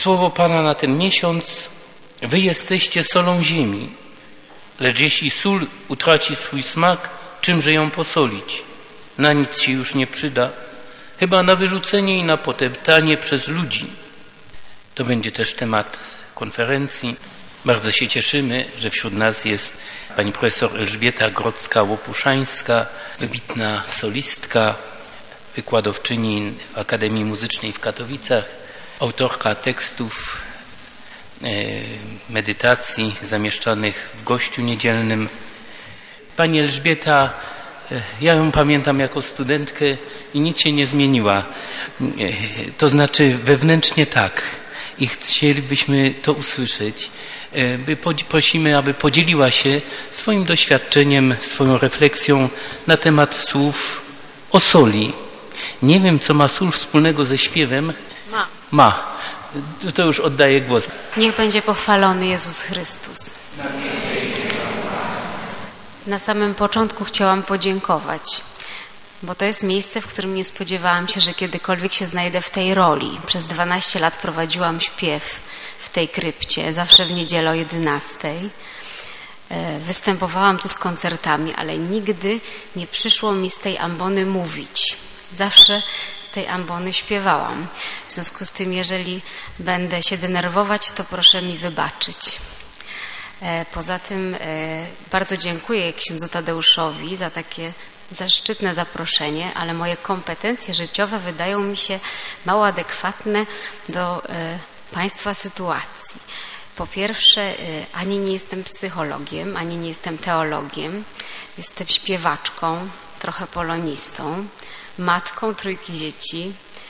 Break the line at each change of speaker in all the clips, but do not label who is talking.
Słowo Pana na ten miesiąc: wy jesteście solą ziemi, lecz jeśli sól utraci swój smak, czymże ją posolić? Na nic się już nie przyda, chyba na wyrzucenie i na potępienie przez ludzi. To będzie też temat konferencji. Bardzo się cieszymy, że wśród nas jest pani profesor Elżbieta Grodzka-Łopuszańska, wybitna solistka, wykładowczyni w Akademii Muzycznej w Katowicach, autorka tekstów medytacji zamieszczanych w Gościu Niedzielnym. Pani Elżbieta, ja ją pamiętam jako studentkę i nic się nie zmieniła. To znaczy wewnętrznie tak. I chcielibyśmy to usłyszeć. Prosimy, aby podzieliła się swoim doświadczeniem, swoją refleksją na temat słów o soli. Nie wiem, co ma sól wspólnego ze śpiewem. Ma. To już oddaję głos.
Niech będzie pochwalony Jezus Chrystus. Na samym początku chciałam podziękować, bo to jest miejsce, w którym nie spodziewałam się, że kiedykolwiek się znajdę w tej roli. Przez 12 lat prowadziłam śpiew w tej krypcie, zawsze w niedzielę o 11:00. Występowałam tu z koncertami, ale nigdy nie przyszło mi z tej ambony mówić. Zawsze z tej ambony śpiewałam. W związku z tym, jeżeli będę się denerwować, to proszę mi wybaczyć. Poza tym bardzo dziękuję księdzu Tadeuszowi za takie zaszczytne zaproszenie, ale moje kompetencje życiowe wydają mi się mało adekwatne do państwa sytuacji. Po pierwsze, ani nie jestem psychologiem, ani nie jestem teologiem. Jestem śpiewaczką, trochę polonistą, matką 3 dzieci,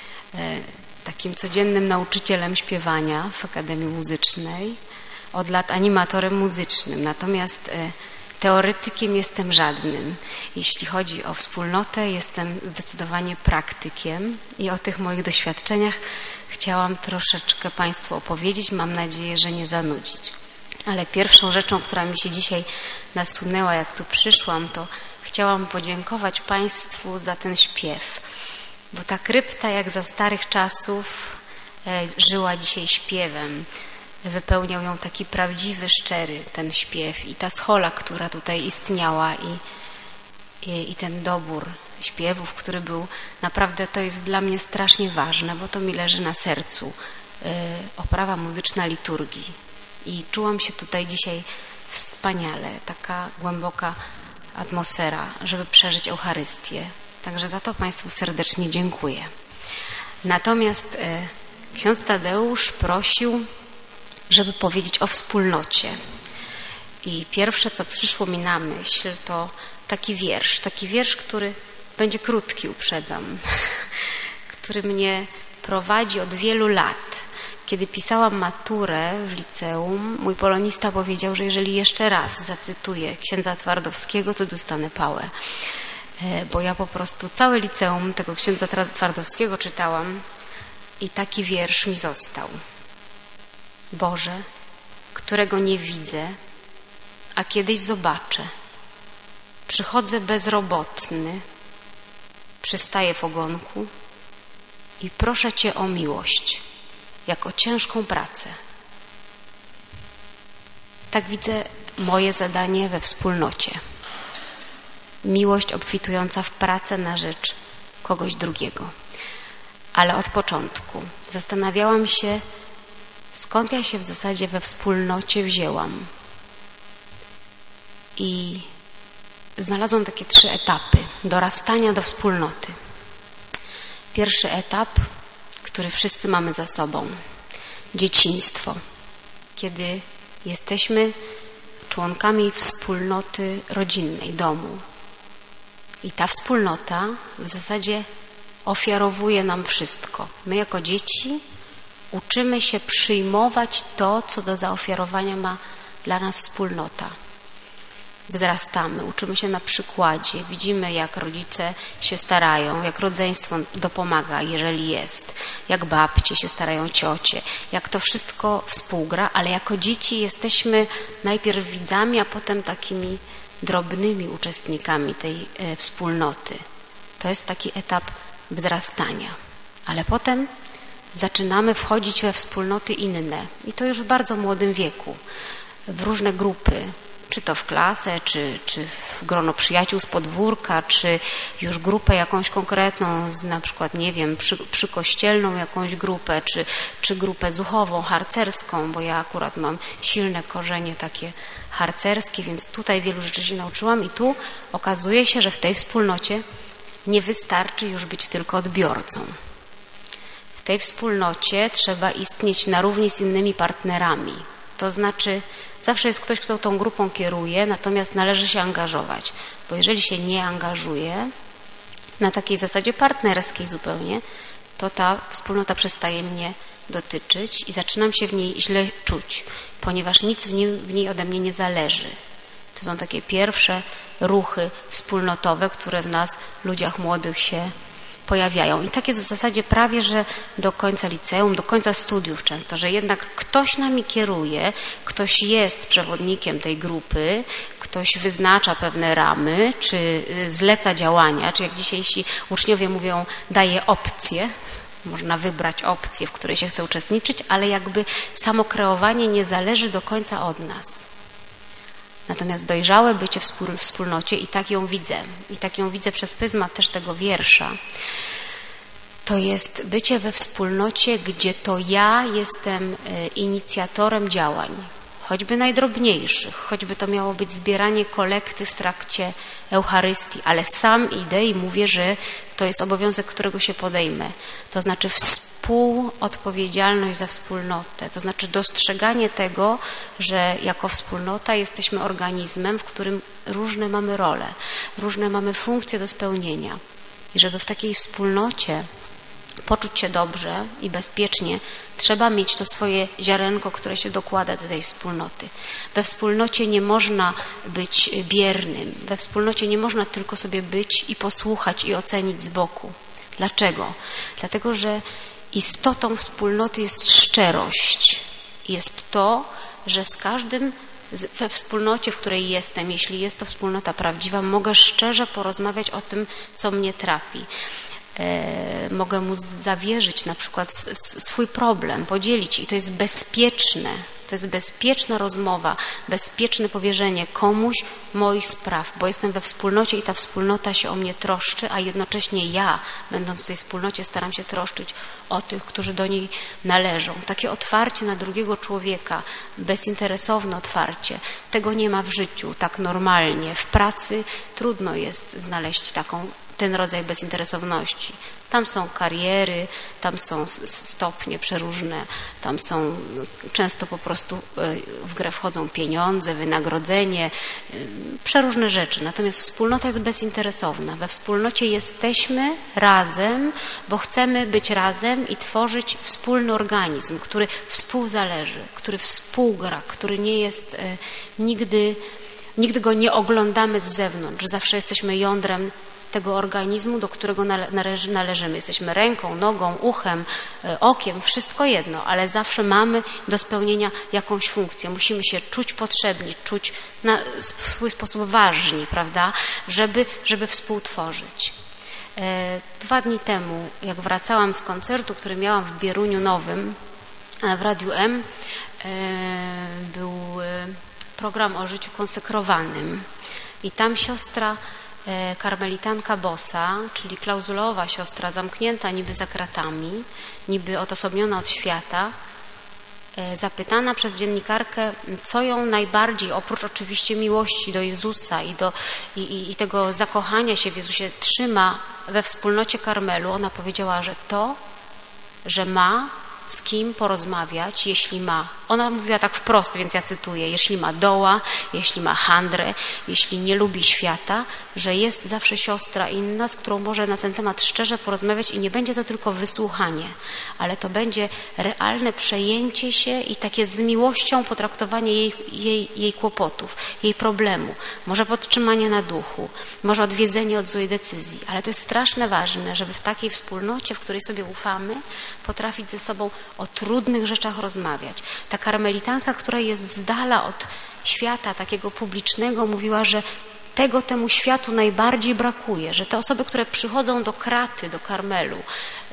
takim codziennym nauczycielem śpiewania w Akademii Muzycznej, od lat animatorem muzycznym. Natomiast teoretykiem jestem żadnym. Jeśli chodzi o wspólnotę, jestem zdecydowanie praktykiem i o tych moich doświadczeniach chciałam troszeczkę Państwu opowiedzieć. Mam nadzieję, że nie zanudzić. Ale pierwszą rzeczą, która mi się dzisiaj nasunęła, jak tu przyszłam, to chciałam podziękować Państwu za ten śpiew. Bo ta krypta, jak za starych czasów, żyła dzisiaj śpiewem. Wypełniał ją taki prawdziwy, szczery ten śpiew i ta schola, która tutaj istniała i ten dobór śpiewów, który był naprawdę, to jest dla mnie strasznie ważne, bo to mi leży na sercu. Oprawa muzyczna liturgii. I czułam się tutaj dzisiaj wspaniale, taka głęboka atmosfera, żeby przeżyć Eucharystię. Także za to Państwu serdecznie dziękuję. Natomiast ksiądz Tadeusz prosił, żeby powiedzieć o wspólnocie. I pierwsze, co przyszło mi na myśl, to taki wiersz, który będzie krótki, uprzedzam, który mnie prowadzi od wielu lat. Kiedy pisałam maturę w liceum, mój polonista powiedział, że jeżeli jeszcze raz zacytuję księdza Twardowskiego, to dostanę pałę. Bo ja po prostu całe liceum tego księdza Twardowskiego czytałam i taki wiersz mi został. Boże, którego nie widzę, a kiedyś zobaczę. Przychodzę bezrobotny, przystaję w ogonku i proszę Cię o miłość, jak o ciężką pracę. Tak widzę moje zadanie we wspólnocie. Miłość obfitująca w pracę na rzecz kogoś drugiego. Ale od początku zastanawiałam się, skąd ja się w zasadzie we wspólnocie wzięłam. I znalazłam takie 3 etapy dorastania do wspólnoty. Pierwszy etap, który wszyscy mamy za sobą. Dzieciństwo. Kiedy jesteśmy członkami wspólnoty rodzinnej, domu. I ta wspólnota w zasadzie ofiarowuje nam wszystko. My jako dzieci uczymy się przyjmować to, co do zaofiarowania ma dla nas wspólnota. Wzrastamy, uczymy się na przykładzie, widzimy, jak rodzice się starają, jak rodzeństwo dopomaga, jeżeli jest, jak babcie się starają, ciocie, jak to wszystko współgra, ale jako dzieci jesteśmy najpierw widzami, a potem takimi drobnymi uczestnikami tej wspólnoty. To jest taki etap wzrastania. Ale potem zaczynamy wchodzić we wspólnoty inne i to już w bardzo młodym wieku, w różne grupy, czy to w klasę, czy w grono przyjaciół z podwórka, czy już grupę jakąś konkretną, na przykład, nie wiem, przykościelną jakąś grupę, czy grupę zuchową, harcerską, bo ja akurat mam silne korzenie takie harcerskie, więc tutaj wielu rzeczy się nauczyłam i tu okazuje się, że w tej wspólnocie nie wystarczy już być tylko odbiorcą. W tej wspólnocie trzeba istnieć na równi z innymi partnerami. To znaczy, zawsze jest ktoś, kto tą grupą kieruje, natomiast należy się angażować, bo jeżeli się nie angażuje na takiej zasadzie partnerskiej zupełnie, to ta wspólnota przestaje mnie dotyczyć i zaczynam się w niej źle czuć, ponieważ nic w niej ode mnie nie zależy. To są takie pierwsze ruchy wspólnotowe, które w nas, ludziach młodych, się pojawiają. I tak jest w zasadzie prawie, że do końca liceum, do końca studiów często, że jednak ktoś nami kieruje, ktoś jest przewodnikiem tej grupy, ktoś wyznacza pewne ramy, czy zleca działania, czy jak dzisiejsi uczniowie mówią, daje opcje. Można wybrać opcję, w której się chce uczestniczyć, ale jakby samo kreowanie nie zależy do końca od nas. Natomiast dojrzałe bycie w wspólnocie, i tak ją widzę przez pryzmat też tego wiersza, to jest bycie we wspólnocie, gdzie to ja jestem inicjatorem działań, choćby najdrobniejszych, choćby to miało być zbieranie kolekty w trakcie Eucharystii, ale sam idę i mówię, że to jest obowiązek, którego się podejmę. To znaczy współodpowiedzialność za wspólnotę, to znaczy dostrzeganie tego, że jako wspólnota jesteśmy organizmem, w którym różne mamy role, różne mamy funkcje do spełnienia. I żeby w takiej wspólnocie poczuć się dobrze i bezpiecznie, trzeba mieć to swoje ziarenko, które się dokłada do tej wspólnoty. We wspólnocie nie można być biernym. We wspólnocie nie można tylko sobie być i posłuchać i ocenić z boku. Dlaczego? Dlatego, że istotą wspólnoty jest szczerość. Jest to, że z każdym we wspólnocie, w której jestem, jeśli jest to wspólnota prawdziwa, mogę szczerze porozmawiać o tym, co mnie trapi. Mogę mu zawierzyć na przykład swój problem, podzielić i to jest bezpieczne. To jest bezpieczna rozmowa, bezpieczne powierzenie komuś moich spraw, bo jestem we wspólnocie i ta wspólnota się o mnie troszczy, a jednocześnie ja, będąc w tej wspólnocie, staram się troszczyć o tych, którzy do niej należą. Takie otwarcie na drugiego człowieka, bezinteresowne otwarcie, tego nie ma w życiu tak normalnie. W pracy trudno jest znaleźć ten rodzaj bezinteresowności. Tam są kariery, tam są stopnie przeróżne, tam są często po prostu w grę wchodzą pieniądze, wynagrodzenie, przeróżne rzeczy. Natomiast wspólnota jest bezinteresowna. We wspólnocie jesteśmy razem, bo chcemy być razem i tworzyć wspólny organizm, który współzależy, który współgra, który nie jest nigdy go nie oglądamy z zewnątrz. Zawsze jesteśmy jądrem tego organizmu, do którego należymy. Jesteśmy ręką, nogą, uchem, okiem, wszystko jedno, ale zawsze mamy do spełnienia jakąś funkcję. Musimy się czuć potrzebni, czuć w swój sposób ważni, prawda, żeby współtworzyć. 2 dni temu, jak wracałam z koncertu, który miałam w Bieruniu Nowym, w Radiu M, był program o życiu konsekrowanym i tam siostra karmelitanka bossa, czyli klauzulowa siostra, zamknięta niby za kratami, niby odosobniona od świata, zapytana przez dziennikarkę, co ją najbardziej, oprócz oczywiście miłości do Jezusa i tego zakochania się w Jezusie, trzyma we wspólnocie Karmelu, ona powiedziała, że to, że ma z kim porozmawiać, jeśli ma. Ona mówiła tak wprost, więc ja cytuję, jeśli ma doła, jeśli ma handrę, jeśli nie lubi świata, że jest zawsze siostra inna, z którą może na ten temat szczerze porozmawiać i nie będzie to tylko wysłuchanie, ale to będzie realne przejęcie się i takie z miłością potraktowanie jej kłopotów, jej problemu, może podtrzymanie na duchu, może odwiedzenie od złej decyzji, ale to jest strasznie ważne, żeby w takiej wspólnocie, w której sobie ufamy, potrafić ze sobą o trudnych rzeczach rozmawiać. Ta karmelitanka, która jest z dala od świata takiego publicznego, mówiła, że temu światu najbardziej brakuje, że te osoby, które przychodzą do kraty, do Karmelu,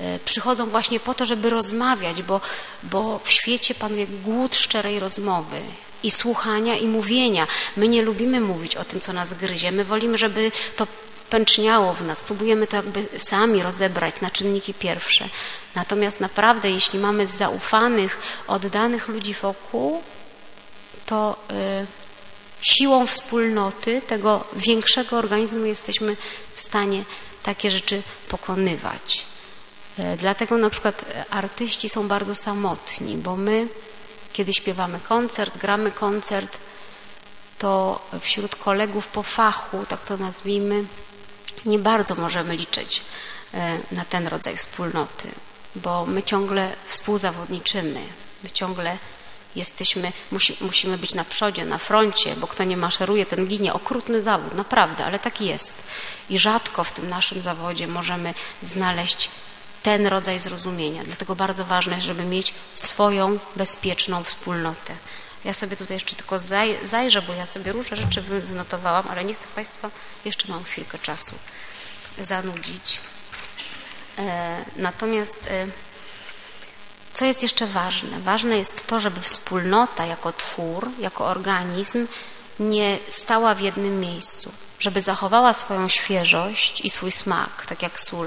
przychodzą właśnie po to, żeby rozmawiać, bo w świecie panuje głód szczerej rozmowy i słuchania i mówienia. My nie lubimy mówić o tym, co nas gryzie. My wolimy, żeby to pęczniało w nas. Próbujemy to jakby sami rozebrać na czynniki pierwsze. Natomiast naprawdę, jeśli mamy zaufanych, oddanych ludzi wokół, to siłą wspólnoty tego większego organizmu jesteśmy w stanie takie rzeczy pokonywać. Dlatego na przykład artyści są bardzo samotni, bo my, kiedy śpiewamy koncert, gramy koncert, to wśród kolegów po fachu, tak to nazwijmy, nie bardzo możemy liczyć na ten rodzaj wspólnoty, bo my ciągle współzawodniczymy, my ciągle musimy być na przodzie, na froncie, bo kto nie maszeruje, ten ginie. Okrutny zawód, naprawdę, ale tak jest. I rzadko w tym naszym zawodzie możemy znaleźć ten rodzaj zrozumienia. Dlatego bardzo ważne jest, żeby mieć swoją bezpieczną wspólnotę. Ja sobie tutaj jeszcze tylko zajrzę, bo ja sobie różne rzeczy wynotowałam, ale nie chcę Państwa, jeszcze mam chwilkę czasu, zanudzić. Natomiast co jest jeszcze ważne? Ważne jest to, żeby wspólnota jako twór, jako organizm nie stała w jednym miejscu, żeby zachowała swoją świeżość i swój smak, tak jak sól,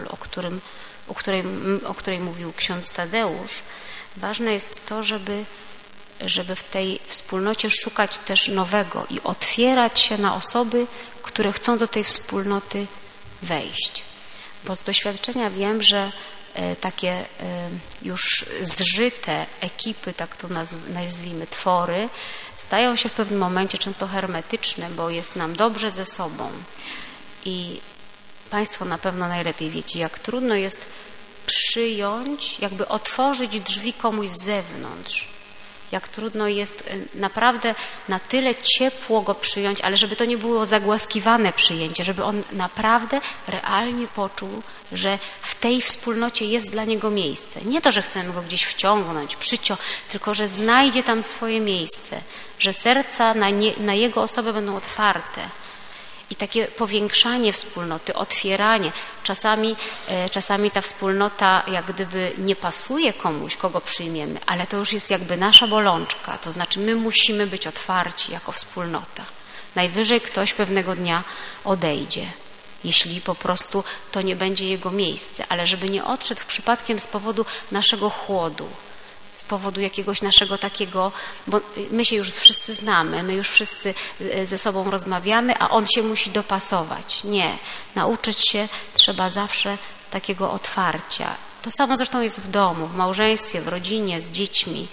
o której mówił ksiądz Tadeusz. Ważne jest to, żeby w tej wspólnocie szukać też nowego i otwierać się na osoby, które chcą do tej wspólnoty wejść. Bo z doświadczenia wiem, że takie już zżyte ekipy, tak to nazwijmy, twory, stają się w pewnym momencie często hermetyczne, bo jest nam dobrze ze sobą. I Państwo na pewno najlepiej wiecie, jak trudno jest przyjąć, jakby otworzyć drzwi komuś z zewnątrz. Jak trudno jest naprawdę na tyle ciepło go przyjąć, ale żeby to nie było zagłaskiwane przyjęcie, żeby on naprawdę realnie poczuł, że w tej wspólnocie jest dla niego miejsce. Nie to, że chcemy go gdzieś wciągnąć, tylko że znajdzie tam swoje miejsce, że serca na jego osobę będą otwarte. I takie powiększanie wspólnoty, otwieranie. Czasami ta wspólnota jak gdyby nie pasuje komuś, kogo przyjmiemy, ale to już jest jakby nasza bolączka. To znaczy my musimy być otwarci jako wspólnota. Najwyżej ktoś pewnego dnia odejdzie, jeśli po prostu to nie będzie jego miejsce, ale żeby nie odszedł przypadkiem z powodu naszego chłodu, z powodu jakiegoś naszego takiego, bo my się już wszyscy znamy, my już wszyscy ze sobą rozmawiamy, a on się musi dopasować. Nie. Nauczyć się trzeba zawsze takiego otwarcia. To samo zresztą jest w domu, w małżeństwie, w rodzinie, z dziećmi.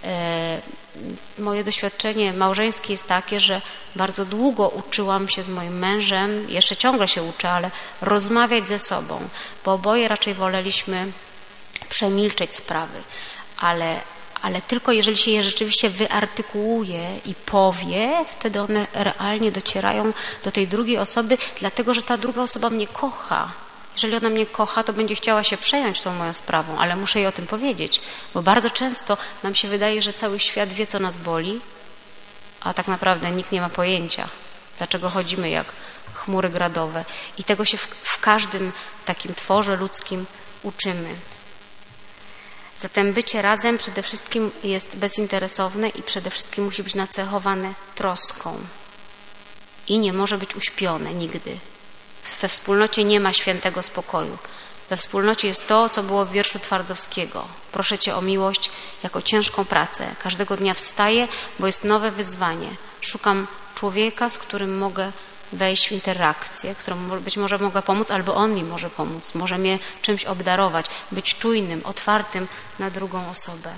Moje doświadczenie małżeńskie jest takie, że bardzo długo uczyłam się z moim mężem, jeszcze ciągle się uczę, ale rozmawiać ze sobą, bo oboje raczej woleliśmy przemilczeć sprawy. Ale tylko jeżeli się je rzeczywiście wyartykułuje i powie, wtedy one realnie docierają do tej drugiej osoby, dlatego że ta druga osoba mnie kocha. Jeżeli ona mnie kocha, to będzie chciała się przejąć tą moją sprawą, ale muszę jej o tym powiedzieć, bo bardzo często nam się wydaje, że cały świat wie, co nas boli, a tak naprawdę nikt nie ma pojęcia, dlaczego chodzimy jak chmury gradowe. I tego się w każdym takim tworze ludzkim uczymy. Zatem bycie razem przede wszystkim jest bezinteresowne i przede wszystkim musi być nacechowane troską i nie może być uśpione nigdy. We wspólnocie nie ma świętego spokoju. We wspólnocie jest to, co było w wierszu Twardowskiego. Proszę Cię o miłość jako ciężką pracę. Każdego dnia wstaję, bo jest nowe wyzwanie. Szukam człowieka, z którym mogę wejść w interakcję, któremu być może mogę pomóc, albo on mi może pomóc, może mnie czymś obdarować, być czujnym, otwartym na drugą osobę.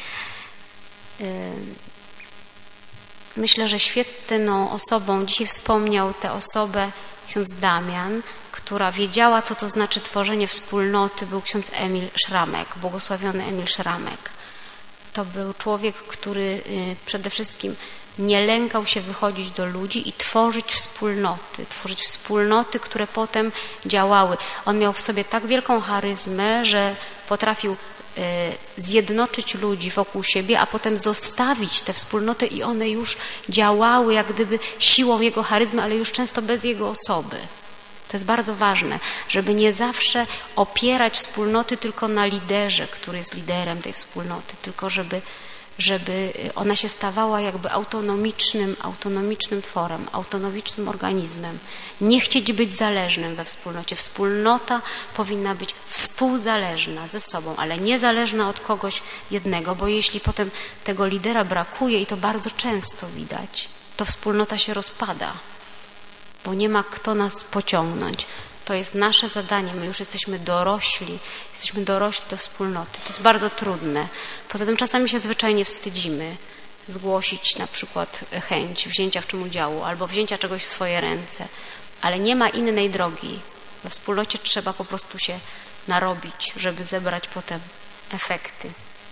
Myślę, że świetną osobą, dzisiaj wspomniał tę osobę ksiądz Damian, która wiedziała, co to znaczy tworzenie wspólnoty, był ksiądz Emil Szramek, błogosławiony Emil Szramek. To był człowiek, który przede wszystkim nie lękał się wychodzić do ludzi i tworzyć wspólnoty, które potem działały. On miał w sobie tak wielką charyzmę, że potrafił zjednoczyć ludzi wokół siebie, a potem zostawić tę wspólnotę i one już działały jak gdyby siłą jego charyzmy, ale już często bez jego osoby. To jest bardzo ważne, żeby nie zawsze opierać wspólnoty tylko na liderze, który jest liderem tej wspólnoty, tylko żeby ona się stawała jakby autonomicznym tworem, autonomicznym organizmem. Nie chcieć być zależnym we wspólnocie. Wspólnota powinna być współzależna ze sobą, ale niezależna od kogoś jednego, bo jeśli potem tego lidera brakuje, i to bardzo często widać, to wspólnota się rozpada, bo nie ma kto nas pociągnąć. To jest nasze zadanie, my już jesteśmy dorośli do wspólnoty. To jest bardzo trudne. Poza tym czasami się zwyczajnie wstydzimy zgłosić na przykład chęć wzięcia w czym udziału albo wzięcia czegoś w swoje ręce, ale nie ma innej drogi. We wspólnocie trzeba po prostu się narobić, żeby zebrać potem efekty.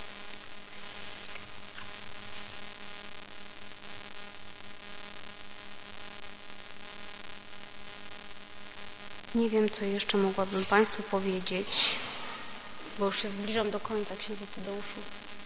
Nie wiem, co jeszcze mogłabym Państwu powiedzieć, bo już się zbliżam do końca, księdzu Tadeuszu.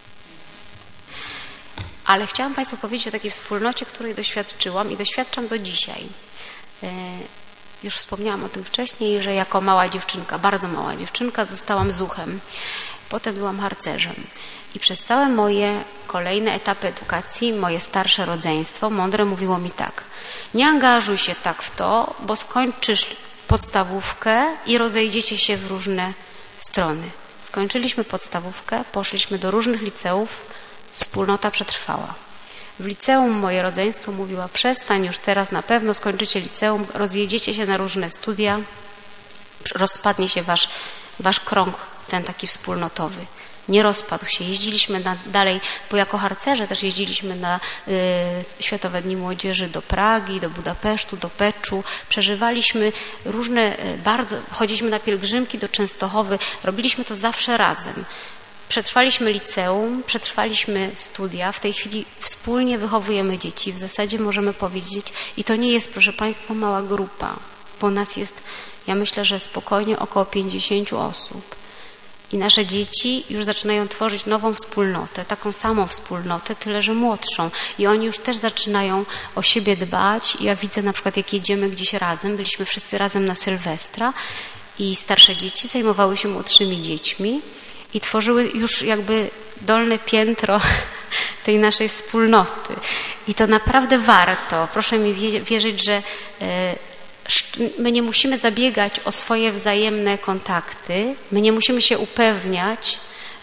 Ale chciałam Państwu powiedzieć o takiej wspólnocie, której doświadczyłam i doświadczam do dzisiaj. Już wspomniałam o tym wcześniej, że jako mała dziewczynka, bardzo mała dziewczynka, zostałam zuchem. Potem byłam harcerzem. I przez całe moje kolejne etapy edukacji, moje starsze rodzeństwo mądre mówiło mi tak: nie angażuj się tak w to, bo skończysz podstawówkę i rozejdziecie się w różne strony. Skończyliśmy podstawówkę, poszliśmy do różnych liceów, wspólnota przetrwała. W liceum moje rodzeństwo mówiło: przestań już teraz, na pewno skończycie liceum, rozjedziecie się na różne studia, rozpadnie się wasz krąg, ten taki wspólnotowy. Nie rozpadł się. Jeździliśmy dalej, bo jako harcerze też jeździliśmy na Światowe Dni Młodzieży do Pragi, do Budapesztu, do Peczu. Przeżywaliśmy różne, chodziliśmy na pielgrzymki do Częstochowy. Robiliśmy to zawsze razem. Przetrwaliśmy liceum, przetrwaliśmy studia. W tej chwili wspólnie wychowujemy dzieci. W zasadzie możemy powiedzieć, i to nie jest, proszę Państwa, mała grupa, bo nas jest, ja myślę, że spokojnie około 50 osób. I nasze dzieci już zaczynają tworzyć nową wspólnotę, taką samą wspólnotę, tyle że młodszą. I oni już też zaczynają o siebie dbać. Ja widzę na przykład, jak jedziemy gdzieś razem, byliśmy wszyscy razem na Sylwestra i starsze dzieci zajmowały się młodszymi dziećmi i tworzyły już jakby dolne piętro tej naszej wspólnoty. I to naprawdę warto. Proszę mi wierzyć, że my nie musimy zabiegać o swoje wzajemne kontakty, my nie musimy się upewniać,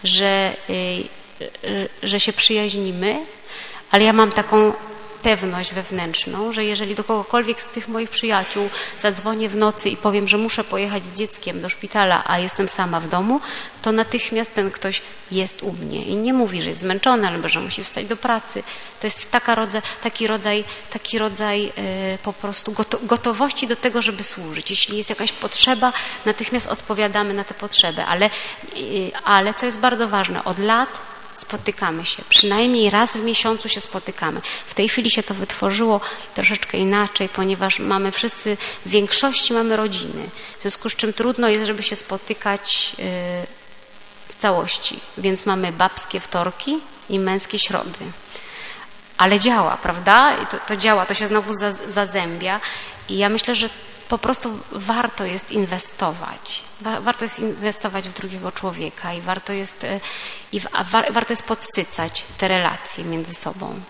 że się przyjaźnimy, ale ja mam taką pewność wewnętrzną, że jeżeli do kogokolwiek z tych moich przyjaciół zadzwonię w nocy i powiem, że muszę pojechać z dzieckiem do szpitala, a jestem sama w domu, to natychmiast ten ktoś jest u mnie i nie mówi, że jest zmęczony albo że musi wstać do pracy. To jest taki rodzaj po prostu gotowości do tego, żeby służyć. Jeśli jest jakaś potrzeba, natychmiast odpowiadamy na tę potrzebę, ale co jest bardzo ważne, od lat spotykamy się. Przynajmniej raz w miesiącu się spotykamy. W tej chwili się to wytworzyło troszeczkę inaczej, ponieważ w większości mamy rodziny. W związku z czym trudno jest, żeby się spotykać w całości. Więc mamy babskie wtorki i męskie środy. Ale działa, prawda? To działa, to się znowu zazębia. I ja myślę, że po prostu warto jest inwestować. Warto jest inwestować w drugiego człowieka i warto jest podsycać te relacje między sobą.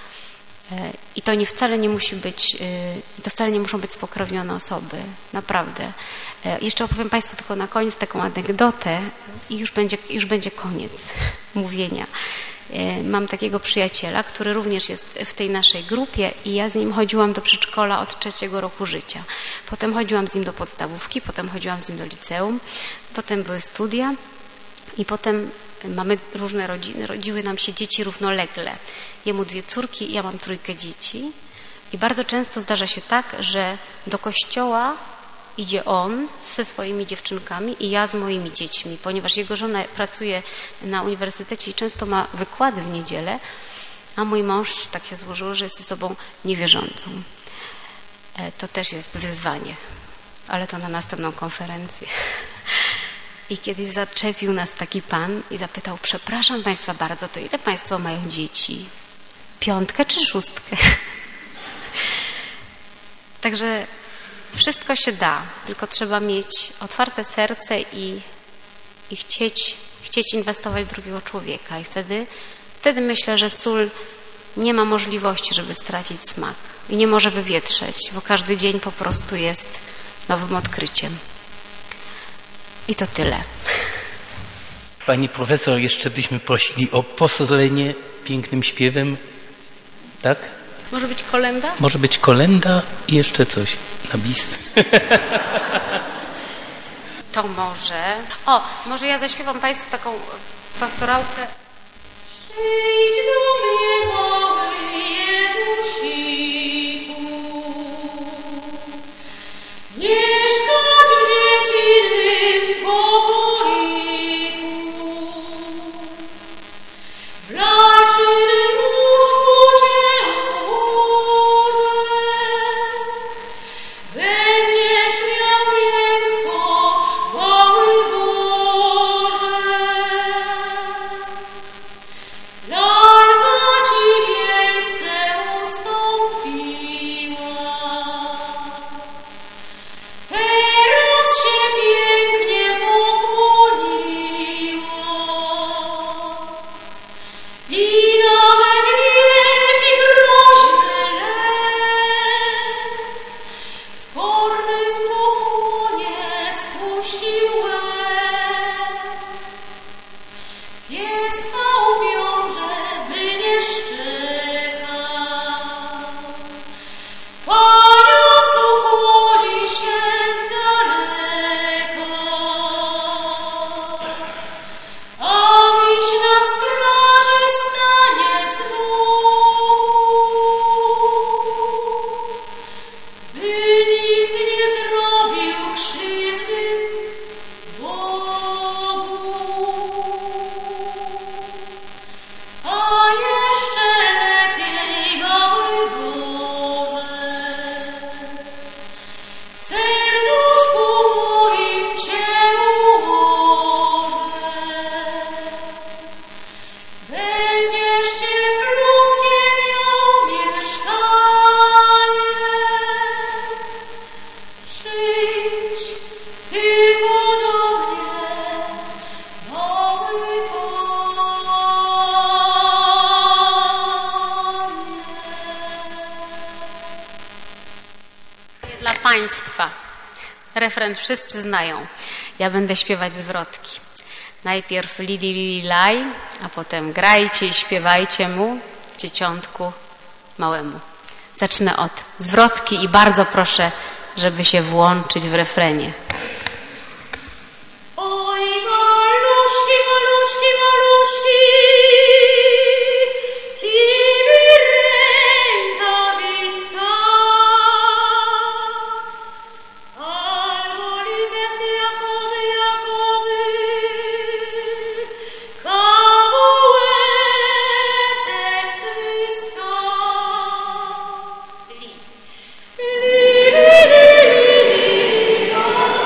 I to wcale nie musi być, to wcale nie muszą być spokrewnione osoby. Naprawdę. Jeszcze opowiem Państwu tylko na koniec taką anegdotę i już będzie koniec mówienia. Mam takiego przyjaciela, który również jest w tej naszej grupie i ja z nim chodziłam do przedszkola od 3. roku życia. Potem chodziłam z nim do podstawówki, potem chodziłam z nim do liceum, potem były studia i potem mamy różne rodziny. Rodziły nam się dzieci równolegle. Jemu 2 córki, ja mam 3 dzieci i bardzo często zdarza się tak, że do kościoła idzie on ze swoimi dziewczynkami i ja z moimi dziećmi, ponieważ jego żona pracuje na uniwersytecie i często ma wykłady w niedzielę, a mój mąż tak się złożyło, że jest osobą niewierzącą. To też jest wyzwanie, ale to na następną konferencję. I kiedyś zaczepił nas taki pan i zapytał: przepraszam Państwa bardzo, to ile Państwo mają dzieci? 5 czy 6? Także Wszystko się da, tylko trzeba mieć otwarte serce i chcieć inwestować w drugiego człowieka. I wtedy myślę, że sól nie ma możliwości, żeby stracić smak i nie może wywietrzeć, bo każdy dzień po prostu jest nowym odkryciem. I to tyle.
Pani profesor, jeszcze byśmy prosili o posolenie pięknym śpiewem, tak?
Może być kolenda?
Może być kolenda i jeszcze coś na bis.
To może ja zaśpiewam Państwu taką pastorałkę. Przyjdź do mnie, mały Jezusiku, mieszkać w dziecinnym pokoiku, w lalczynym łóżku Cię ułożę, będziesz miał miękko, mały Boże. Lalka Ci miejsce ustąpiła, teraz się pięknie pokłoniła i nawet wielki groźny lew w kornym pokłonie spuścił łeb. Pieska uwiąże, by nie szczekał, pajacu kłoni się z daleka, a miś na straży stanie znów, by nikt nie zrobił krzywdy Bogu. A jeszcze lepiej, mały Boże, w serduszku moim Cię ułożę. Będziesz cieplutkie miał mieszkanie. Przyjdź tylko do mnie, mały Panie. Dla Państwa. Refren wszyscy znają. Ja będę śpiewać zwrotki. Najpierw li, li, li, laj, a potem grajcie i śpiewajcie mu, dzieciątku małemu. Zacznę od zwrotki i bardzo proszę, żeby się włączyć w refrenie. Oj, maluszki, maluszki, maluszki, kiwi rękawica, albo limes Jakoby, Jakoby, kawałeczek swycka. Li, li, li, li, li, li, li.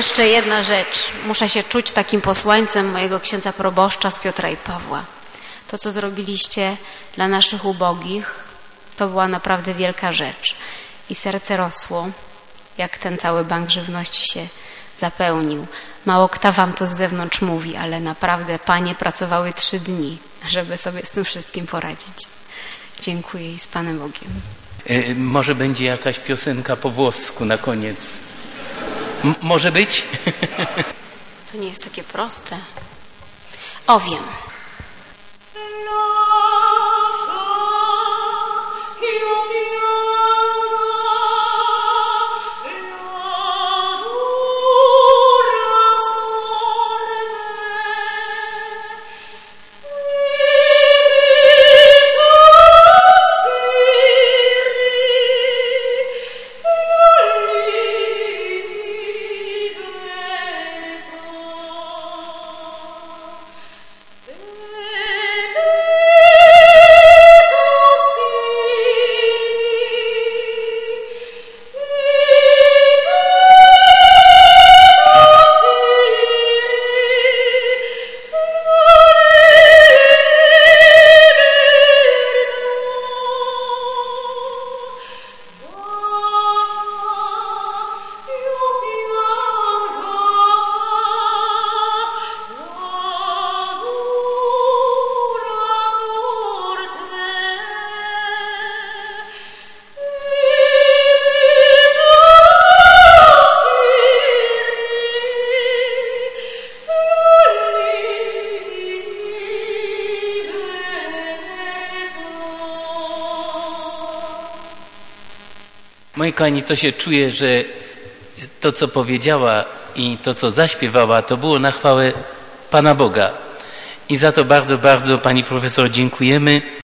jeszcze jedna rzecz. Muszę się czuć takim posłańcem mojego księdza proboszcza z Piotra i Pawła. To, co zrobiliście dla naszych ubogich, to była naprawdę wielka rzecz. I serce rosło, jak ten cały bank żywności się zapełnił. Mało kto wam to z zewnątrz mówi, ale naprawdę panie pracowały 3 dni, żeby sobie z tym wszystkim poradzić. Dziękuję i z Panem Bogiem.
Może będzie jakaś piosenka po włosku na koniec. Może być?
To nie jest takie proste. O, wiem.
Moi kochani, to się czuje, że to, co powiedziała i to, co zaśpiewała, to było na chwałę Pana Boga. I za to bardzo, bardzo Pani Profesor dziękujemy.